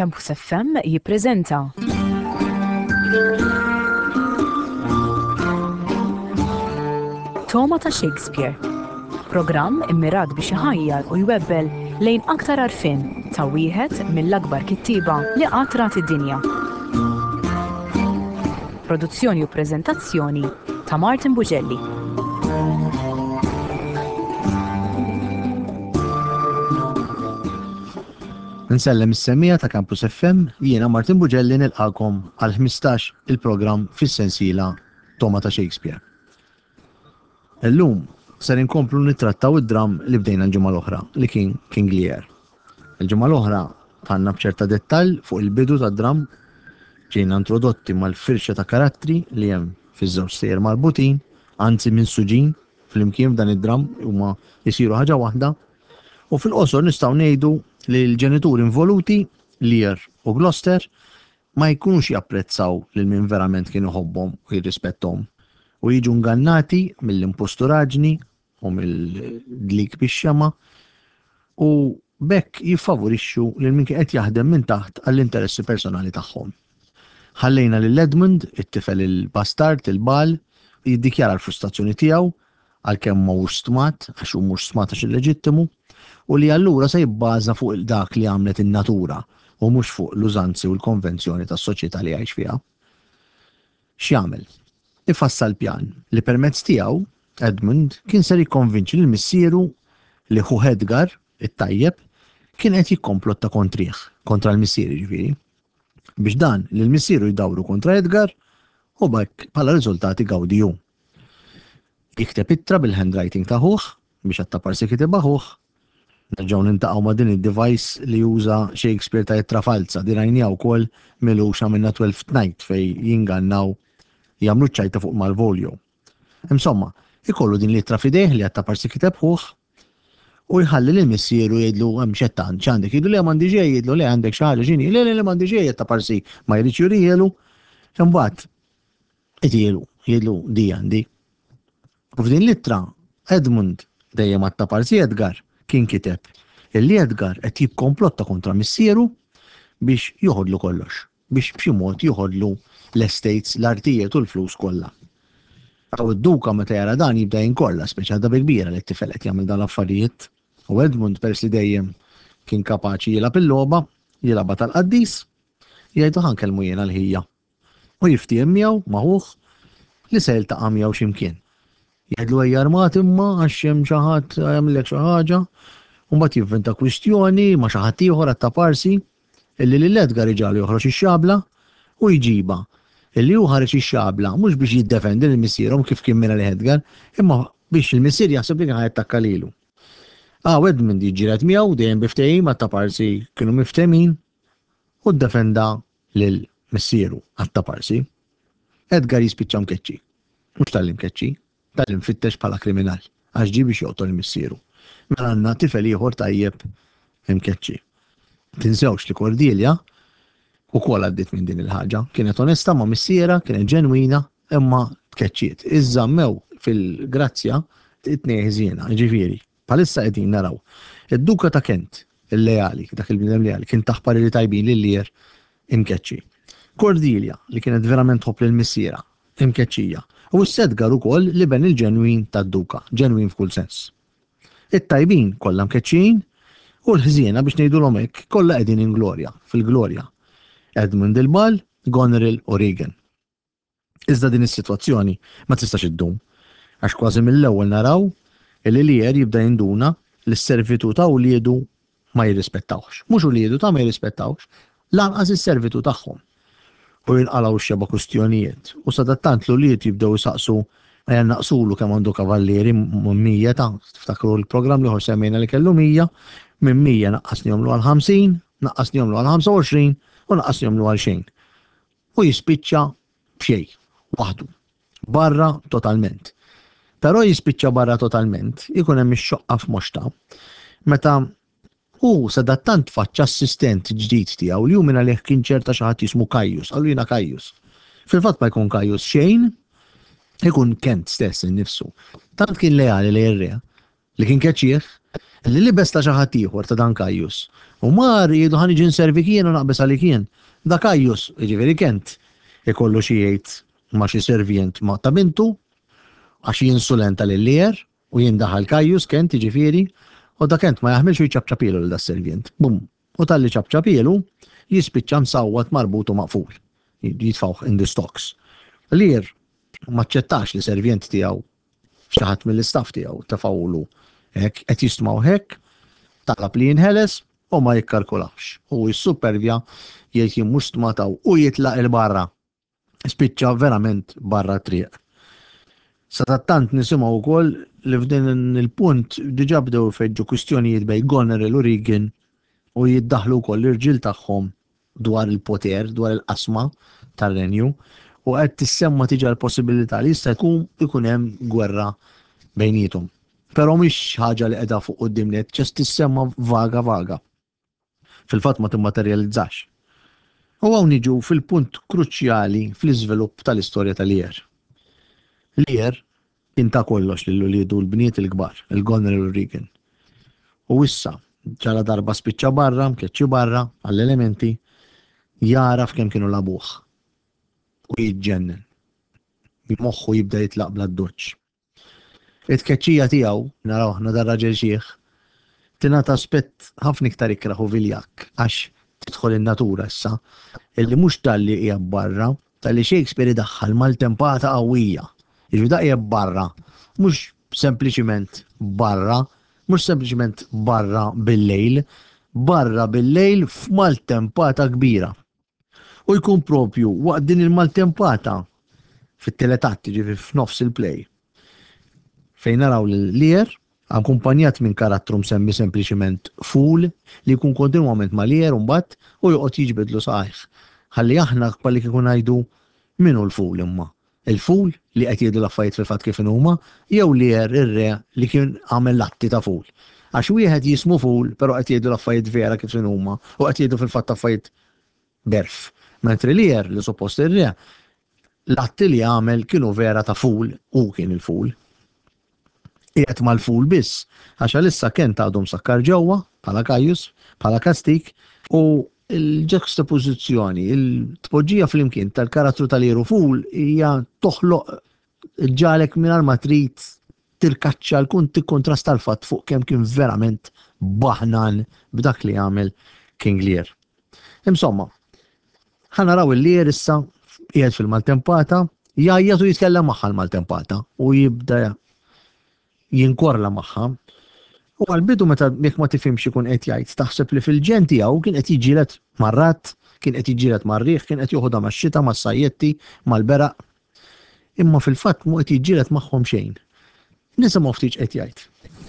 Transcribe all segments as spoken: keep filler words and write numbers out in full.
Campus F M jippreżenta Toma ta' Shakespeare, programm immirat biex iħajjar u jwebbel lejn aktar arfin ta' wieħed mill-akbar kittieba li qatt rat id-dinja. Produzzjoni u preżentazzjoni ta' Martin Bugelli. Nsellem is-semmija ta' Campus F M, jiena Martin Bugelli nilqakom għal ħmistax il-programm fis-sensiela Toma ta' Shakespeare. Illum ser inkomplu nittrattaw id-dram li bdejna l-ġimgħa l-oħra li kien King Lear. Il-ġimgħa l-oħra tħanna b'ċerta dettall fuq il-bidu tad-dram, ġejna introdotti mal-firxa ta' karattri li hemm fiż-żewġ sejjer marbutin, anzi minn suġin fl-imkien f'dan id-dram huma jsiru ħaġa waħda. U fil-qosor nistgħu ngħidu li l-ġenituri involuti, Lear u Gloucester, ma jkunux japprezzaw lil min verament kienu ħobbhom u jirrispetthom u jiġu ngannati mill-imposturaġni u mill-dlik bix-xema u bekk jiffavorixxu lil min kien qed jaħdem minn taħt għall-interessi personali tagħhom. Ħallejna lil Edmund, it-tifel il-bastard il-bal, jiddikjara l-frustrazzjoni tiegħu għalkemm mhuwiex stmat għax hu mhux stmat għax illeġittimu u li allura se jibbaża fuq dak li għamlet in-natura u mhux fuq l-użanzi u l-konvenzjoni tas-soċjetà li jgħix fiha. X'jagħmel? Ifassal pjan li permezz tiegħu Edmund kien ser jikkonvinċi lil missieru li ħu Edgar, it-tajjeb, kien qed jikkomplotta kontrih, kontra l-missier jiġifieri, biex dan li l-missieru jdawru kontra Edgar u bekk bħala riżultati gawdi hu. Jikteb ittra bil-handwriting ta' ħuh biex għattaparsi kitibha ħuh. Nerġgħu nintaqgħu ma' din id-device li juża Shakespeare ta' ittra falsa, din rajnija wkoll miluxa minna Twelfth Night fej jingannaw jagħmlu ċajta fuq mal-volju. Insomma, ikollu din l-ittra f'idejh li għattaparsi kiteb ħuh u jħalli lil missieru jgħidlu hemm xettan x'għandek, jgħidlu le m'għandi ġej, jgħidlu le għandek xi ħaġa x'inhi, le le le m'għandi ġej għattaparsi ma jridx jurielu, imbagħad qed jgħidlu di għandi. U f'din l-ittra Edmund dejjem għattaparsi Edgar kien kiteb illi Edgar qed jikkomplotta kontra missieru biex joħodlu kollox, biex b'xi mod joħodlu l-estates, l-artijiet u l-flus kollha. Aw id-duka meta jara dan jibda jinkolla speċjal darba kbira li t-tifel qed jagħmel dan l-affarijiet. U Edmund peress li dejjem kien kapaċi jilgħab il-logħba, jilgħabha tal-qaddis, jgħidu ħankellmu jiena l-ħija. U jiftiem miegħu magħhugh li se jiltaqa' miegħu x'imkien. Jgħidlu ejja armat imma għax hemm xi ħadd jagħmellek xi ħaġa, u mbagħad jivventa kwistjoni ma' xi ħadd ieħor għattaparsi illi lil Edgar iġalu joħroġ ix-xabla u jġiba illi hu ħareġ ix-xabla mhux biex jiddefendi lil missierhom kif kien minn Edgar, imma biex il-missier jaħseb li kien ħajattakka lilu. Ah, Edmund jiġġieled miegħu dejjem biftehim għattaparsi kienu miftehmin u ddefenda lil missieru għattaparsi. Edgar jispiċċa mkeċċi, mhux tal-imkeċċi, tal-infittex bħala kriminal, għax ġi biex joqtol il-missieru. Mela għandna tifel ieħor tajjeb imkeċċi. Tinsewx li Cordelia ukoll għaddiet minn din il-ħaġa, kienet onesta ma' missiera, kienet ġenwina, imma tkeċċiet. Iżammew fil-grazzja it-tnejn ħżiena, ġifieri. Bħalissa qegħdin naraw. Id-Duka ta' Kent, il-lejali, dak il-bniedem lejali, kien taħpar li tajbin lil Lear imkeċċi. Cordelia li kienet verament tħobb lill-missiera, imkeċċija. U s-Edgar ukoll li ben il-ġenwin tad-Duka, ġenwin f'kull sens. It-tajbin kollha mkeċċin u l-ħżiena biex ngħidulhom hekk kollha qegħdin in-glorja, fil-glorja. Edmund il-Bal, Goneril u Regan. Iżda din is-sitwazzjoni ma tistax iddum, għax kważi mill-ewwel naraw illi Lear jibda jinduna li s-servitu ta' uliedu ma jirrispettawx. Mhux uliedu ta' ma jirrispettawx, lanqas is-servitu tagħhom. U jinqalaw xeba kustjonijiet. U sadattant l-uliet jibdew saqsu għajan naqsulu kemm għandu kavallieri minn mija ta' tiftakru l-programm li ħor semmejna li kellu mija, minn mija naqqasni jomlu għal ħamsin, naqqasni jomlu għal ħamsa u għoxrin u naqqasni jomlu għal xejn. U jispiċċa b'xej, waħdu, barra totalment. Però jispiċċa barra totalment, ikun hemm ix-xoqqa f'moxta. Meta u sadattant faċċa assistent ġdid tiegħu li hu minn għalih kien ċerta xi ħadd jismu Kajjus, għallu jiena Kajjus. Fil-fatt ma jkun Kajjus xejn, ikun Kent stess innifsu. Tant kien lejali li r-re li kien keċċieħ Li libes ta' xi ħadd ieħor ta' dan Kajjus. U mar jgħidu ħan iġi nservi kien u naqbes għalik kien. Da Kajjus, jiġifieri Kent, ikollu xi jgħid ma' xi servient ma' ta' bintu għax jinsulenta lil-lier u jindaħal Kajjus Kent jiġifieri u da Kent ma jaħmilx jiċċabċapielu lil das-servient. Bum. U tal-li ċabċapielu jispiċċa msawwat marbutu maqful. Jitfawh in the stocks. Lier ma ċċettax li servient tiegħu xi ħadd mill-istaff tiegħu tefawlu hekk qed jistmaw hekk talab li jinħeles u ma jikkalkulax. U jissupervja jgħid jien mhux stmataw u jitlaq il-barra. Spiċċa verament barra triq. Sa tant nisimgħu wkoll li f'din il-punt diġà bdew ifeġġu kwistjonijiet bejn Goneril u Reagan u jiddaħħlu wkoll l-irġiel tagħhom dwar il-poter, dwar il-qasma tar-Renju u qed tissemma tiġa l-possibilità li jista' jkun ikun hemm gwerra bejnietom. Però mhix ħaġa li qiegħda fuq quddiem net, ġest tissemma vaga vaga. Fil-fatt ma timmaterjalizzax. U hawn niġu fil-punt kruċjali fl-iżvilupp tal-istorja tal-Lier. Lier kien ta' kollox lil uliedu l-bniet il-kbar, il-Goneril u Reagan. U issa ġala darba spiċċa barra, mkeċċi barra, għall-elementi, jaraf kemm kienu labuħ. U jiġġennen. Moħħu jibda jitlaq bla d-doċċ. It-tkeċċija tiegħu naraw aħna dar raġel xieħ tingħata aspett ħafna iktar ikraħu viljak għax tidħol in-natura issa illi mhux talli hija barra talli Shakespeare idaħħal mal-tempata qawwija. Jiġu daqqa barra, mhux sempliċiment barra, mhux sempliċiment barra bil-lejl, barra bil-lejl f'maltempata kbira. U jkun propju waqt din il-maltempata fit-teletatti ġifi f'nofs il-play. Fejn naraw l-Lier akkumpanjat minn karattru msemmi sempliċiment Fool li jkun kontinwament ma' Lier u mbagħad u joqgħod jiġbidlu saħħ. Ħalli aħna bħalli kieku ngħidu minhu l-Fool imma. Il-Fool li qed jgħidu l-affarijiet fil-fatt kif huma jew Lier ir-re li kien għamel latti ta' Fool. Għax wieħed jismu Fool però qed jgħidu l-affarijiet vera kif huma u qed jgħidu fil-fatt affarijiet berf. Mentri Lier li suppost ir-re l-atti li għamel kienu vera ta' Fool u kien il-Fool. Qiegħed mal-Fool biss, għax għalissa Kent għadhom sakkar ġewwa bħala Kajjus, bħala kastik u l-ġekstapożizzjoni, il-tpoġġija flimkien tal-karattru tal-Lier u Fool hija toħloq ġalek mingħajr ma trid tirkaċċa l-kun tikkontrasta l-fatt fuq kemm kien verament baħnan b'dak li għamel King Lear. Insomma, ħanaraw il-Lier issa qiegħed fil-maltempata, jgħajjat u jitkellem magħha l-maltempata u jibda jinkorla magħha. U għal-bidu meta jekk ma tifhimx ikun qed jgħid taħseb li fil-ġen tiegħu kien qed jiġġieled mar-ratt, kien qed jiġġieled mar-riħ, kien qed joħodha max-xita, mas-sajjetti, mal-beraq. Imma fil-fatt mhu qed jiġġieled magħhom xejn. Nisimgħu ftit qed jgħid.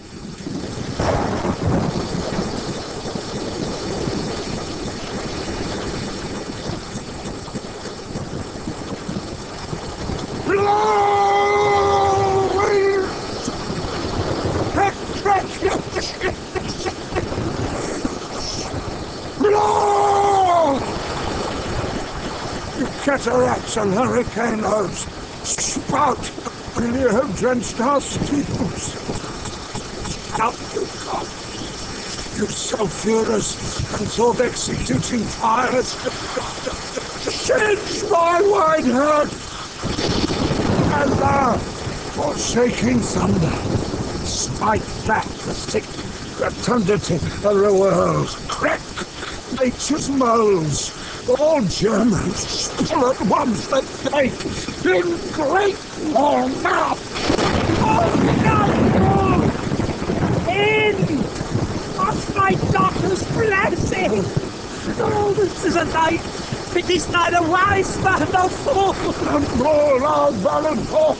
Cataracts and hurricanes spout when you have drenched our steeples. Out you come, you sulphurous and self-executing fires. Singe my white heart, and thou, forsaking thunder, smite back the thick rotundity of the world. Crack nature's molds. All Germans full at once that take in great war mouth. Oh no! In! What's my daughter's blessing? Oh, this is a night. It is neither wise man nor fool. And roll our Valenfort.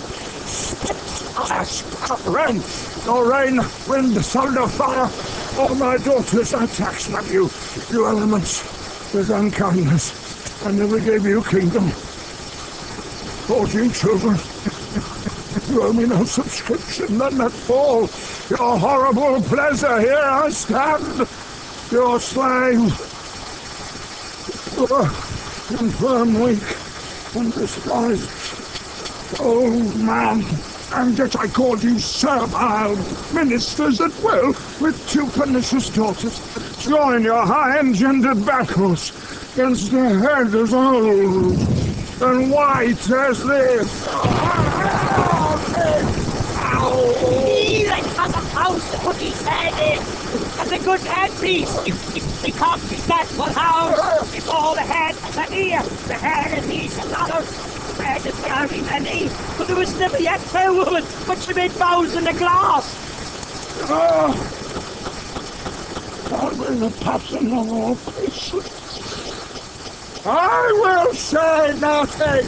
Ash, rain, nor rain, wind, thunder, fire. All my daughters I tax from you, you elements. With unkindness, I never gave you kingdom. Fourteen children. You owe me no subscription, none that fall. Your horrible pleasure, here I stand, your slave. Infirm, weak, and despised. Old man, And yet I called you servile ministers at will, with two pernicious daughters. Join your high-engendered battles against a head as old and white as this. He that has a house to put his head in, and a good head piece. He can't be that one house. It's all the head and the ear, the head and piece another. The head is very many, but there was never yet fair woman, but she made bows in the glass. Oh, God will the pattern of all patience. I will say nothing.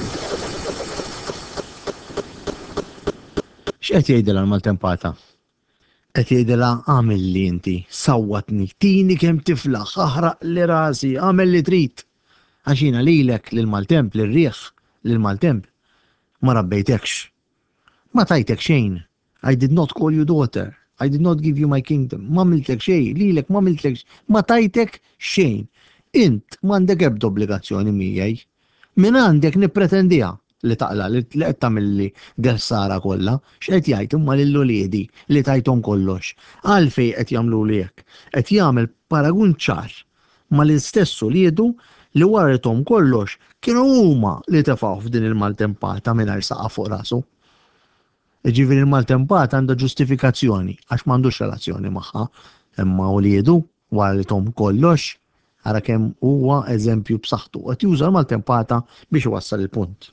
X'qed jgħidilha l-maltempata? Qed jgħidilha għamel li inti, sawwatni, tini kemm tiflaħ, aħraq li rasi, għamel li trid. Għax jiena lilek lil maltemp, lil rieħ, lil maltemp, ma rabbejtekx. Ma tajtek xejn. I did not call you daughter. I did not give you my kingdom. Ma miltek xejn, lilek ma miltek xejn. Ma tajtek xejn. Int m'għandek ebda obbligazzjoni miegħi. Min għandek nippretendiha li taqla li qed tagħmilli dessara kollha, x'qed jgħid imma lill-uliedi li tajthom kollox. Għalfejn qed jagħmlu hekk. Qed jagħmel paragun ċar ma l-istess uliedu li warithom kollox kienu huma li tefgħu f'din il-maltempata mingħajr saqa fuq rasu. Ġifieri il-maltempata għandha ġustifikazzjoni għax m'għandux relazzjoni magħha, imma uliedu warithom kollox ara kemm huwa eżempju b'saħħtu qed juża l-maltempata biex iwassal il-punt.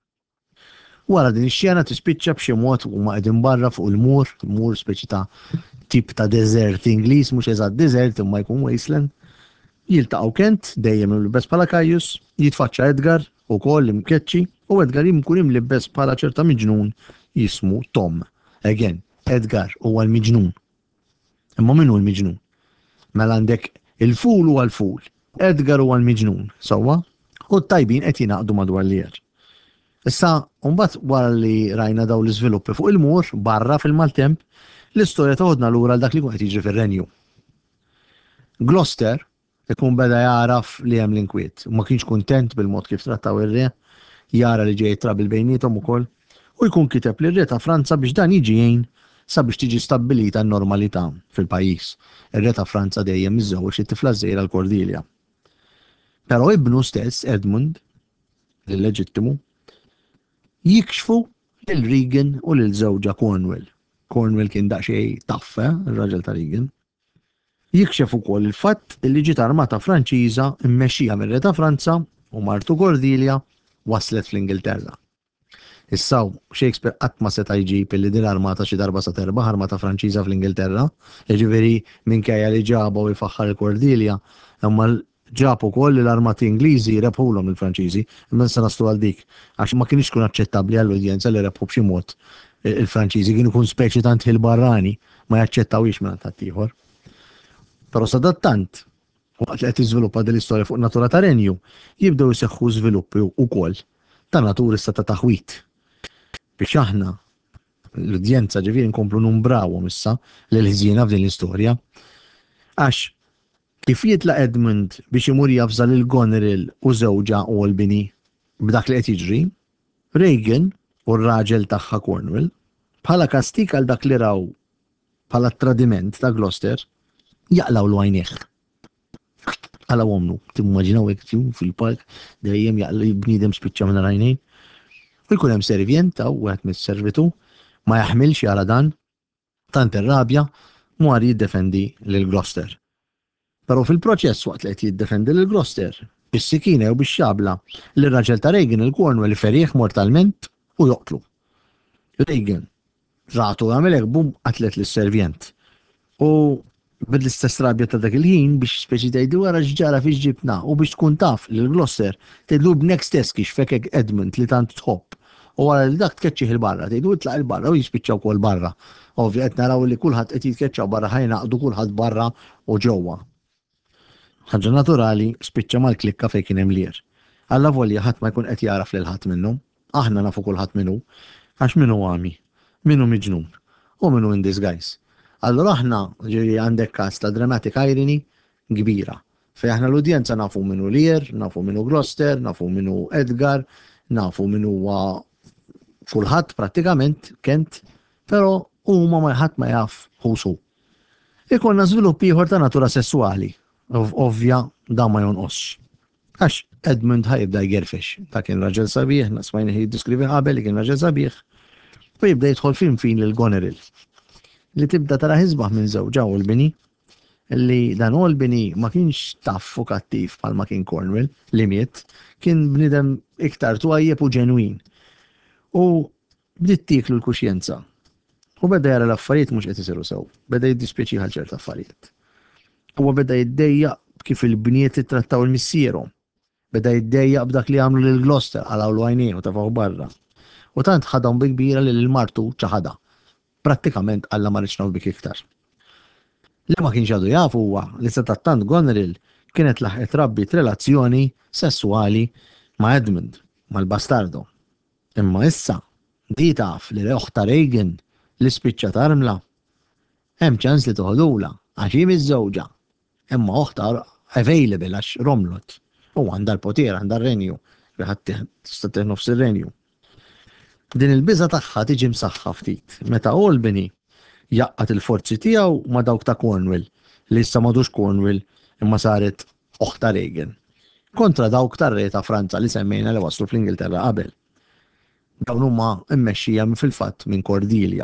Wara din ix-xjena tispiċċa b'xi mod huma qegħdin barra fuq il-mur, il-mur speċi ta' tip ta' desert Ingliż, mhux eżatt desert imma jkun wasteland. Jiltaqgħu Kent dejjem imlibbes bħala Kajjus, jitfaċċa Edgar ukoll imkeċċi u Edgar jkun imlibbes bħala ċerta miġnun jismu Tom. Again, Edgar huwa l-miġnun. Imma min hu l-miġnun? Mela għandek il-ful huwa l-ful, Edgar huwa l-miġnun, sewwa, u t-tajbin qed jingħaqdu madwar l-ieħor. Issa, mbagħad wara li rajna daw l-iżviluppi fuq il-mur barra fil-maltemp, l-istorja toħodna lura l dak li kun qed jiġri fir-Renju. Gloucester ikun beda jaraf li hemm l-inkwiet, ma kienx kuntent bil-mod kif trattaw ir-re, jara li ġej trabil bejnietom ukoll, u jkun kiteb lir-re ta' Franza biex dan jiġi jgħin sabiex tiġi stabbilita n-normalità fil-pajjiż. Ir-re ta' Franza dejjem iżżewweġ it-tifla żgħira l-Cordelia. Però ibnu stess Edmund, l-leġittimu, jikxfu lil Regan u lil żewġa Cornwall. Cornwall kien daqsxejn taffe, ir-raġel ta' Regan. Jikxef ukoll il-fatt li ġiet armata Franċiża mmexxija mir-re ta' Franza u martu Cordelia waslet fl-Ingilterra. Issa Shakespeare qatt ma seta' jġib illi din armata xi darba sa terbaħ armata Franċiża fl-Ingilterra, jiġifieri minkejja li ġabha u jfaħħar il-Cordelia, imma ġab ukoll l-armati Ingliżi rebħulhom il-Franċiżi, imma se naslu għal dik għax ma kienx tkun aċċettabbli għall-udjenza li rebħu b'xi mod il-Franċiżi kienu jkun speċi tant il-barrani ma jaċċettawhiex minn ħadd ieħor. Però sadattant waqt li qed tiżviluppa din l-istorja fuq natura ta' Renju, jibdew iseħħu żviluppi wkoll ta' natura issa ta' taħwit. Biex aħna l-udjenza ġifieri nkomplu numbrawhom issa lil ħżiena f'din l-istorja. Għax kif jitlaq Edmund biex imur jafżal lil Goneril u żewġa Albany b'dak li qed jiġri, Regan u r-raġel tagħha Cornwall bħala kastik għal dak li raw bħala tradiment ta' Gloucester jaqlaw l-għajnieħ. Għala għomnu, timmaġinaw hekk fil-park dejjem jaqla bniedem spiċċa minn rajnejn. U jkun hemm servient ta' wieħed mis-servitu ma jaħmilx jara dan, tant irrabja mwar jiddefendi lil Gloucester. Però fil-proċess waqt li qed jiddefendi lil Gloucester, bis-sikina jew bix-xabla lir-raġel ta' Regan il-Cornwall ferieħ mortalment u joqtlu. Regan ratu għamel hekk bum qatlet lis-servient. U bil-istess rabja ta' dak il-ħin biex speċi tgħidu wara x'ġara fi ġibna u biex tkun taf lil Gloucester tgħidlu b'nek stess kif fekek Edmund li tant tħobb. U wara li dak tkeċċih il-barra, tgħidu itlaq il-barra u jispiċċaw wkoll barra. Ovvja qed naraw li kulħadd qed jitkeċċaw barra ħajnaqdu kulħadd barra u ġewwa. Ħaġa naturali spiċċa mal-klikka fejn kien hemm lier. Alla volja ħadd ma jkun qed jaraf lil ħadd minnhom, aħna nafu kulħadd minnu, għax minnu għami, minnu miġnun u minnu in disguise. Allora aħna ġiri għandek każ ta' dramatic irony kbira. Fej aħna l-udjenza nafu minnu Lear, nafu minnu Gloucester, nafu minnu Edgar, nafu minnu huwa kulħadd prattikament Kent, però huma ma ħadd ma jaf ħusu. Ikonna żvilupp ieħor ta' natura sessuali, ov- ovvja dan ma jonqosx. Għax Edmund ħajibda jgerfex, ta' kien raġel sabiħ, nasmajni jiddiskrivi qabel li kien raġel sabiħ, u jibda jidħol fin fin lil Goneril li tibda tara ħisbaħ minn żewġa Albany, li dan Albany ma kienx taff u kattiv bħal ma kien Cornwall li miet, kien bnidem iktar twajjeb u ġenwin. U bdiet tiklu l-kuxjenza. U beda jara l-affarijiet mhux qed isiru sew, beda jiddispjaċi ħal ċerta affarijiet. Huwa beda jiddejjaq kif il-bniet ittrattaw il-missierhom. Beda jiddejjaq b'dak li għamlu lil Gloucester għalawlu għajnejn u tafaw barra. U tant ħadhom bi kbira li l-martu ċaħada. Prattikament alla ma rridx bik iktar. Li ma kienx għadu jafu huwa li se tattant Goneril kienet laħqet rabbit relazzjoni sessuali ma' Edmund, mal-bastardo. Imma issa di taf li l-oħta Regan li spiċċa tarmla. Hemm ċans li toħodula għax hi miż-żewġa. Imma oħta available għax Romlot. U għandha l-poter, għandha r-renju. Ħadd tista' teħ nofs ir-renju. Din il-biża tagħha tiġi msaħħa ftit. Meta Albany jaqqat il-forzi tiegħu ma' dawk ta' Cornwall, li issa m'għadux Cornwall imma saret oħta Regan. Kontra dawk tar-re ta' Franza li semmejna li waslu fl-Ingilterra qabel. Dawn huma mmexxija fil-fatt minn Cordelia.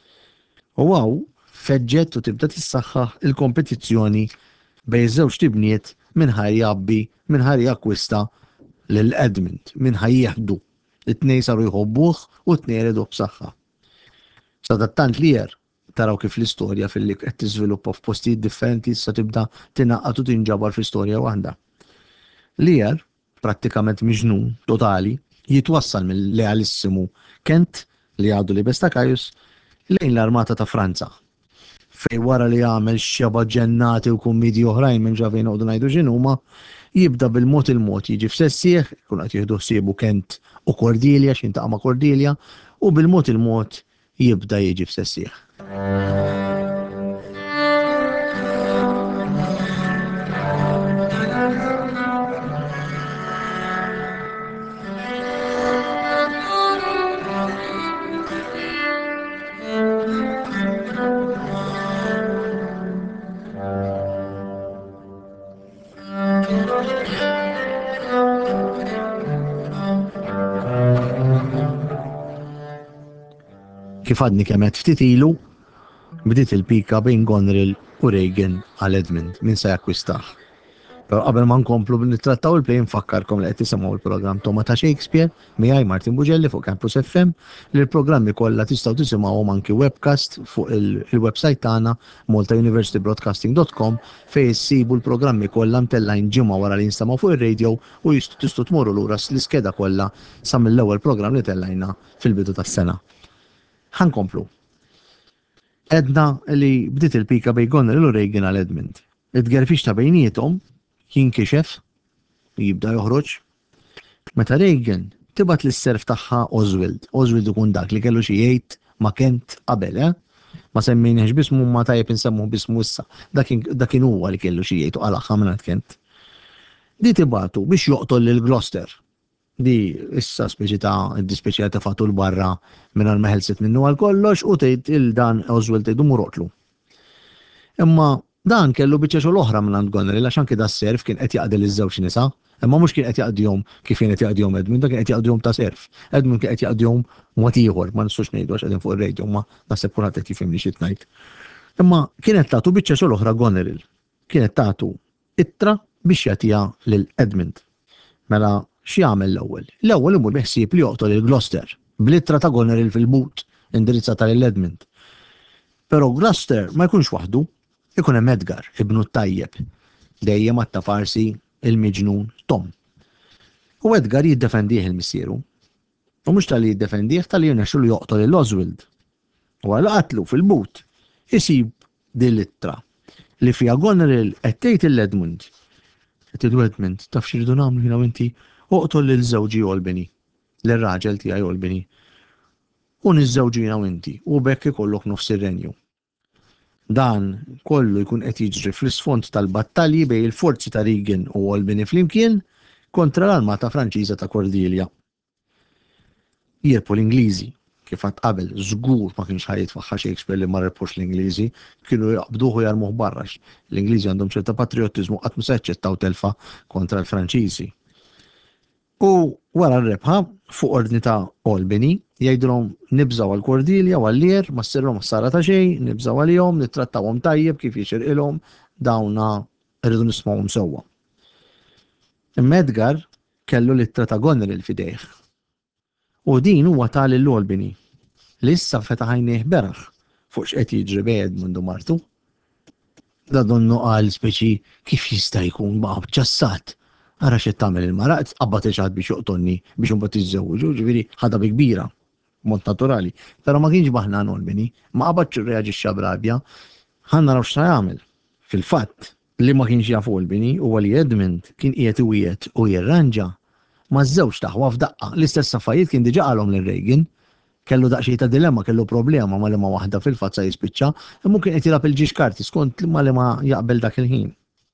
U għaw feġġet u tibda tissaħħaħ il-kompetizzjoni bejn żewġ tibniet minn ħaj jabbi, minn ħaj jakkwista lil Edmund, minn ħaj jeħdu. It-tnej saru jħobbuh u t-tnej redu b'saħħa. Sadattant li jer, taraw kif l-istorja fil-li qed tiżviluppa f'postijiet differenti sa tibda tinaqqat u tinġabar fl-istorja waħda. Li jer, prattikament miġnun totali, jitwassal mill-lealissimu Kent li għadu li besta Kajus lejn l-armata ta' Franza. Fej wara li għamel xaba ġennati u kummidi oħrajn minn ġavejn għodu ngħidu x'inhuma, jibda bil-mod il-mod jiġi f'sessieħ, kun qed jieħdu ħsiebu Kent u Cordelia x'intaqa' ma' Cordelia, u bil-mod il-mod jibda jiġi f'sessieħ. Kif għadni kemet ftit ilu, bdiet il-pika bejn Goneril u Regan għal Edmund minn se jakkwistaħ. Però qabel ma nkomplu nittrattaw il-play nfakkarkom li qed tisimgħu il-programm Toma ta' Shakespeare miegħi Martin Buġelli fuq Campus F M li l-programmi kollha tistgħu tisimgħuhom anki webcast fuq il-website tagħna malta university broadcasting dot com fejn issibu l-programmi kollha mtellajn ġimgħa wara li jinstamaw fuq ir-radio u tistgħu tmorru lura l-iskeda kollha sa mill-ewwel programm li tellajna fil-bidu tas-sena. Ħankomplu. Edna li bdiet il-pika bejn Goneril u Regan għal Edmund. Id-gerfix ta' bejniethom jinkixef, jibda joħroġ. Meta Regan tibat lis-serf tagħha Oswald. Oswald ikun dak li kellu xi jgħid ma' Kent qabel, eh? Ma semmejniex bismu ma tajjeb insemmuh bismu issa. Dak kien huwa li kellu xi jgħid u qalaqha minn Kent. Di tibatu biex joqtol lil Gloucester. Di issa speċi ta' dispeċi ta' fatu l-barra minn għal-meħelsit minnu għal-kollox u tgħid il-dan Oswald tgħidu murotlu. Imma dan kellu biċċa xogħol oħra minn għand Goneril għax anke das-serf kien qed jaqdel iż-żewġ nisa, imma mhux kien qed jaqdihom kif kien qed jaqdihom Edmund, kien qed jaqdihom ta' serf. Edmund kien qed jaqdihom mod ieħor, ma nistgħux ngħidu għax qegħdin fuq ir-radio, ma naħseb kulħadd qed jifhimni xi ngħid. Imma kienet tagħtu biċċa xogħol oħra Goneril. Kienet tagħtu ittra biex jagħtiha lil Edmund. Mela xi jagħmel l-ewwel? L-ewwel imur biħsieb li joqtol il-Gloucester bl-ittra ta' Goneril fil-but indirizzata lil Edmund. Però Gloucester ma jkunx waħdu, ikun hemm Edgar, ibnu tajjeb, dejjem għatta farsi il-miġnun Tom. U Edgar jiddefendih il-missieru. U mhux tal-li jiddefendih tal-li jirnexxu li joqtol il-Oswald. U għal qatlu fil-but isib din l-ittra li fiha Goneril qed tgħid il-Edmund. Qed tgħidu Edmund, taf x'iridu nagħmlu jiena inti oqtol lil żewġi Albany, lir-raġel tiegħi Albany. U niżżewġina inti u bekk ikollok nofs ir-renju. Dan kollu jkun qed jiġri fl-isfond tal-battalji bejn il-forzi ta' Regan u Albany flimkien kontra l-armata Franċiża ta' Cordelia. jirpu l-Ingliżi. Kif għat qabel, żgur ma kienx ħajitfaħħa Shakespeare li ma repux l-Ingliżi, kienu jaqbduħu jarmuh barrax. L-Ingliżi għandhom ċerta patriottiżmu qatt ma se jaċċettaw telfa kontra l-Franċiżi. U wara r-rebħa fuq ordni ta' Albany jgħidulhom nibżaw għal Cordelia u għall-lier ma ssirhom ħsara ta' xejn, nibżaw għalihom, nittrattawhom tajjeb kif jixirqilhom dawna rridu nismawhom sewwa. Imma Edgar kellu l-ittra ta' Goneril fidejh. U din huwa tal l-Albany li issa feta ħajnieh beraħ fuq x'qed jiġri bej Edmund u martu. Da donnu qal speċi kif jista' jkun ma' bċassat. Ara x'qed tagħmel il-mara qed tqabbad iġħad biex joqtonni biex imbagħad tiżżewġu, ġifieri ħadha bi kbira mod naturali. Però ma kienx baħna Albany, ma qabadx irreaġixxa b'rabja, ħa naraw x'ta jagħmel. Fil-fatt li ma kienx jaf Albany huwa li Edmund kien qiegħed iwiegħed u jirranġa ma' żewġ taħwa f'daqqa. L-istess affarijiet kien diġà qalhom lil Reagan, kellu daqsxejn ta' dilemma, kellu problema ma' li ma' waħda fil-fatt sa jispiċċa, imma kien qed jilab il-ġiex karti skont ma' li ma jaqbel dak il-ħin.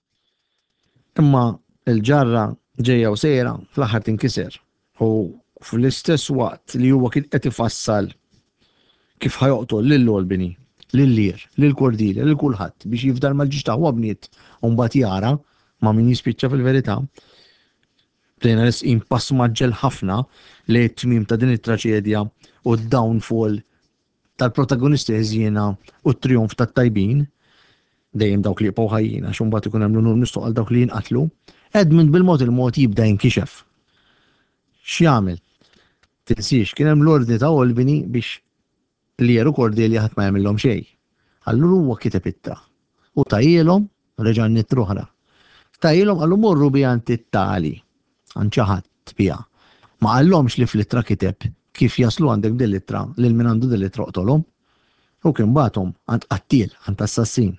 Imma il-ġarra ġejja u sejra fl-aħħar tinkiser. U fl-istess waqt li huwa kien qed ifassal kif ħajoqtol lil Albany, lil Lear, lil Cordelia, lil kulħadd biex jifdal mal-ġiex taħwa bniet u mbagħad jara ma' min jispiċċa fil-verità. Bdejna nisqin pass maġġel ħafna li t-tmiem ta' din it-traċedja u d-downfall tal-protagonisti ħżiena u t-trionf tat-tajbin, dejjem dawk li jibqgħu ħajjin għax imbagħad ikun hemm l-unur mistoq għal dawk li jinqatlu, Edmund bil-mod il-mod jibda jinkixef. X'jagħmel? Tinsiex kien hemm l-ordni ta' Albany biex Lear u Cordelia ħadd ma jagħmilhom xejn. Allura huwa kiteb ittra. U tajjilhom reġa' nittra oħra. Tajjilhom qallu morru bi għand it-tali. Anċaħat bija. Ma għallomx li fl-ittra kiteb kif jaslu għandek dil-ittra lil min għandu dil-ittra oqtolhom. U kien batom għand qattil, għand assassin.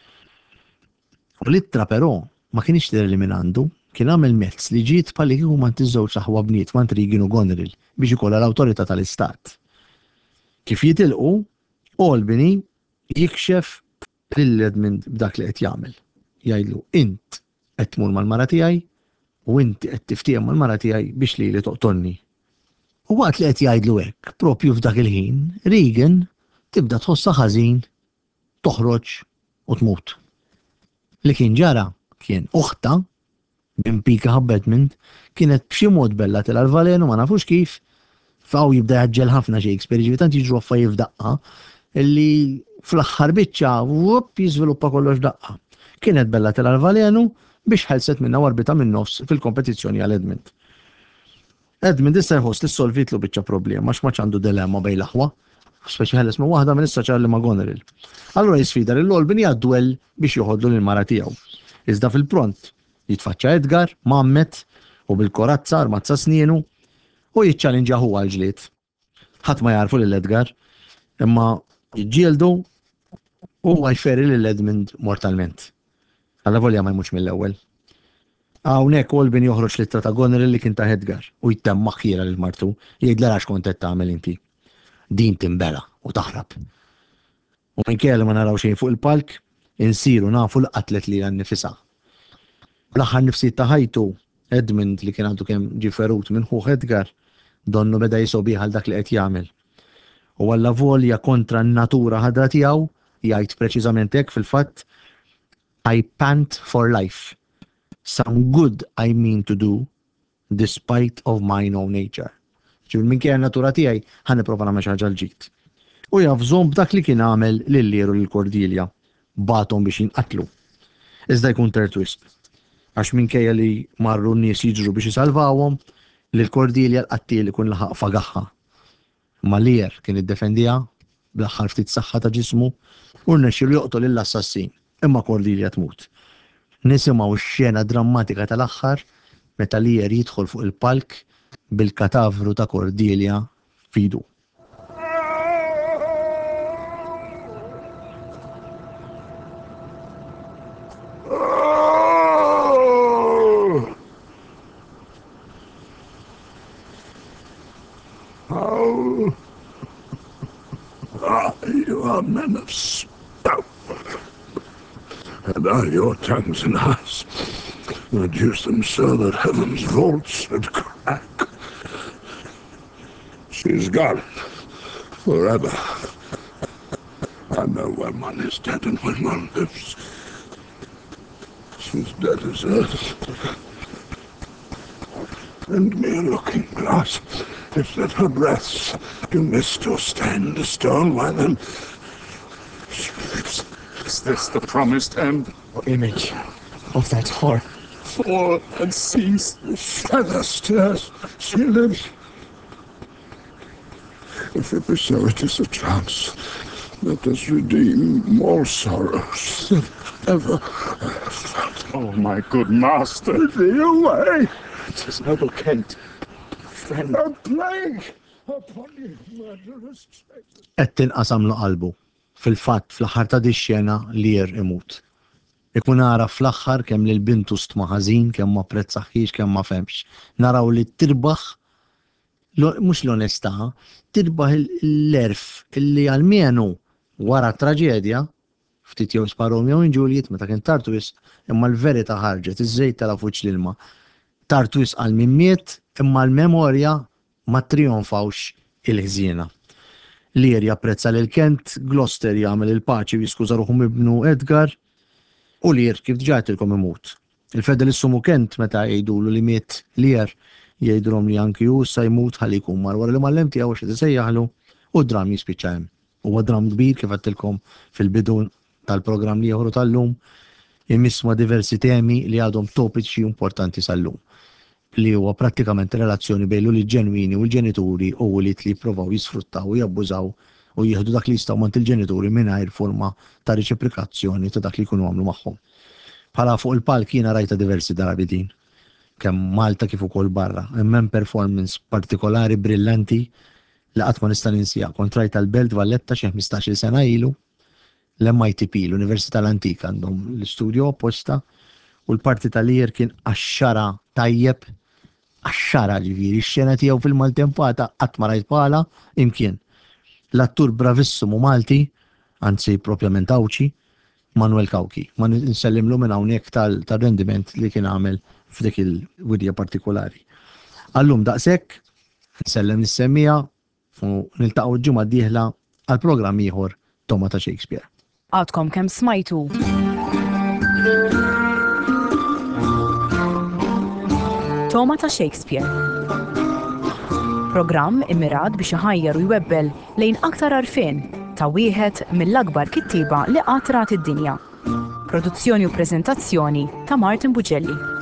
U l-ittra però ma kienx tidher li min għandu, kien għamel mezz li ġiet bħalli kieku ma tiżżewġ taħwa bniet ma Reagan u Goneril biex ikollha l-awtorità tal-istat. Kif jitilqu, Albany jikxef lil Edmund b'dak li qed jagħmel. Jgħidlu int qed tmur mal-mara tiegħi u inti qed tiftijem mal-mara tiegħi biex lili toqtolni. U waqt li qed jgħidlu hekk, propju f'dak il-ħin, Reagan tibda tħossha ħażin, toħroġ u tmut. Li kien ġara kien uħta b'impika ħabb Edmund kienet b'xi mod bella tilha l-valenu ma nafux kif, faw jibda jaġġel ħafna Shakespeare, ġifieri tant jiġru affarijiet f'daqqa illi fl-aħħar biċċa wupp jiżviluppa kollox daqqa. Kienet bella tilha l-valenu biex ħelset minna warbita minn nofs fil-kompetizzjoni għal Edmund. Edmund issa jħoss li solvitlu biċċa problema għax ma għandu dilemma bejn l-aħwa, speċi ħelles ma' waħda minn issa ċarli ma' Goneril. Allura jisfida lil Albany għad-duell biex joħodlu lil mara tiegħu. Iżda fil-pront jitfaċċa Edgar, Mammet u bil-korazza armazza snienu u jiċċallenġa huwa l-ġlied. Ħadd ma jarfu lil Edgar, imma jiġġieldu u jferi lil Edmund mortalment. Alla volja ma jmux mill-ewwel. Hawnhekk Albany joħroġ l-ittra ta' Goneril li kien ta' Edgar u jittemm maħħira lil martu jgħidla għax kont qed tagħmel inti. Din timbela u taħrab. U minkejja ma naraw xejn fuq il-palk, insiru nafu l-qatlet li għan-nifisha. L-aħħar nifsiet ta' ħajtu Edmund li kien għandu kemm ġie ferut minn ħuħ Edgar donnu beda jisobiħ għal dak li qed jagħmel. U alla volja kontra n-natura ħadra tiegħu jgħid preċiżament hekk fil-fatt I pant for life. Some good I mean to do despite of my own nature. Ġifieri minkejja n-natura tiegħi ħa nipprova nagħmel xi ħaġa l-ġid. U jafżhom b'dak li kien għamel lil Lear u lil Cordelia bagħthom biex jinqatlu. Iżda jkun tertwist. Għax minkejja li marru n-nies jiġru biex jisalvawhom, lil Cordelia l-qattil ikun laħaq fagaħħa. Ma Lear kien iddefendiha bl-aħħar ftit saħħa ta' ġismu u rnexxielu joqtol lill-assassin. Imma Cordelia tmut. Nisimgħu x-xena drammatika tal-aħħar meta Lear jidħol fuq il-palk bil-katavru ta' Cordelia fidu. Oh, ah, you are men of stone. And are your tongues and eyes? Reduce them so that heaven's vaults would crack. She's gone. Forever. I know when one is dead and when one lives. She's dead as earth. Lend me a looking glass. If that her breaths do mist or stand a stone, why then she lives. Is this the promised end? What image of that horror? Fall and cease. The shadow stirs. She lives. If it be so, it is a chance. Let us redeem more sorrows than ever I have felt. Oh, my good master. Thee away! Tis noble Kent, friend. A plague upon you, murderous traitors! Qed tinqasamlu qalbu. Fil-fatt fl-aħħar ta' dix-xena Lear imut. Ikun nara fl-aħħar kemm lil bintu stma' ħażin, kemm ma prezzaħħix, kemm ma femx. Naraw li tirbaħ mhux l-onestà, tirbaħ l-erf illi għalmenu wara traġedja ftit jew sparhom jew inġuljiet meta kien tar twist imma l-verità ħarġet, iż-żejt tela fuq l-ilma. Tar twist għal min miet imma l-memorja ma trionfawx il-ħżiena. Lear japprezza lil Kent, Gloucester jagħmel il-paċi u jiskuża ruħu mibnu Edgar u Lear kif ġajtilkom imut. Il-Fedelissumu Kent meta jgħidulu li miet Lear jgħidulhom li anki hu sa jmut ħalli jkun mar wara li mallem tiegħu xi tisejjaħlu u d-dram jispiċċa hemm. Huwa dram kbir kif għedtilkom fil-bidu tal-programm li joħru tal-lum jimmisma diversi temi li għadhom topiċi importanti sal-lum li huwa prattikament relazzjoni bejn l ġenwini u l-ġenituri u li li jippruvaw jisfruttaw u jabbużaw u jieħdu dak li jistgħu mant il-ġenituri mingħajr forma ta' riċiprokazzjoni ta' dak li jkunu għamlu magħhom. Bħala fuq il-palk jiena rajta diversi drabi din. Kemm Malta kif ukoll barra. Hemm performance partikolari brillanti li qatt ma nista' ninsija. Kont rajta l-Belt Valletta xi ħmistax-il sena ilu l-M I T P, l-Università l-Antika għandhom l-istudio opposta u l-parti tal-Lear kien għaxxara tajjeb għaxxara ġifieri, x-xena tiegħu fil-maltempata qatt ma rajt bħala imkien. L-attur bravissimu Malti, anzi propjament Awċi, Manuel Kawki. Ma nsellimlu minn hawnhekk tal-rendiment li kien għamel f'dik il-widja partikolari. Allum daqshekk nsellem nissemmija u niltaqgħu ġimgħa d-dieħla għal programm ieħor Toma ta' Shakespeare. Għadkom kemm smajtu. Toma ta' Shakespeare. Programm immirat biex iħajjar u jwebbel lejn aktar arfien ta' wieħed mill-akbar kittieba li qatt rat id-dinja. Produzzjoni u preżentazzjoni ta' Martin Buġelli.